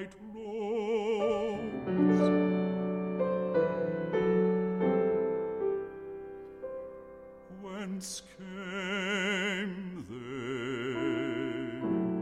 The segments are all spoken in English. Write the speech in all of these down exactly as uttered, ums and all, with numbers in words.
white robes. Whence came they?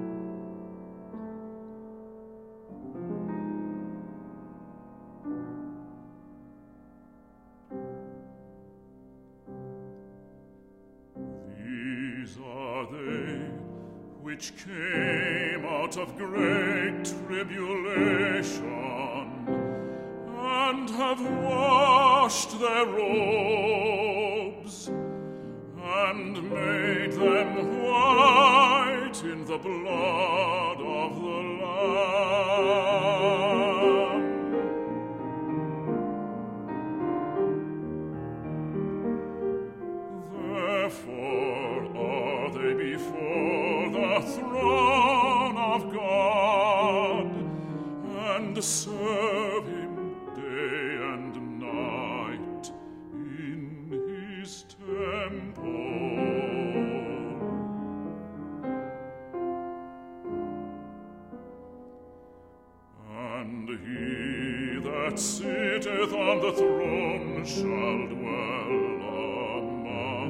These are they which came out of great tribulation and have washed their robes and made them white in the blood of the Lamb. Therefore are they before the throne of God, and serve him day and night in his temple. And he that sitteth on the throne shall dwell among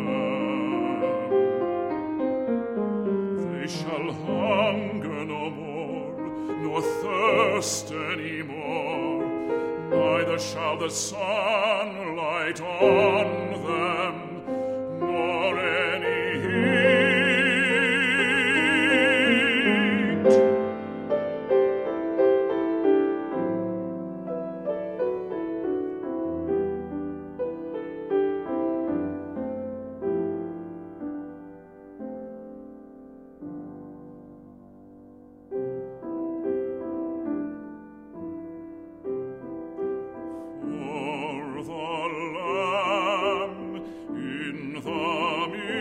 them. They shall hunger no more, nor thirst any more, neither shall the sun light on them, nor any heat. For the Lamb in the midst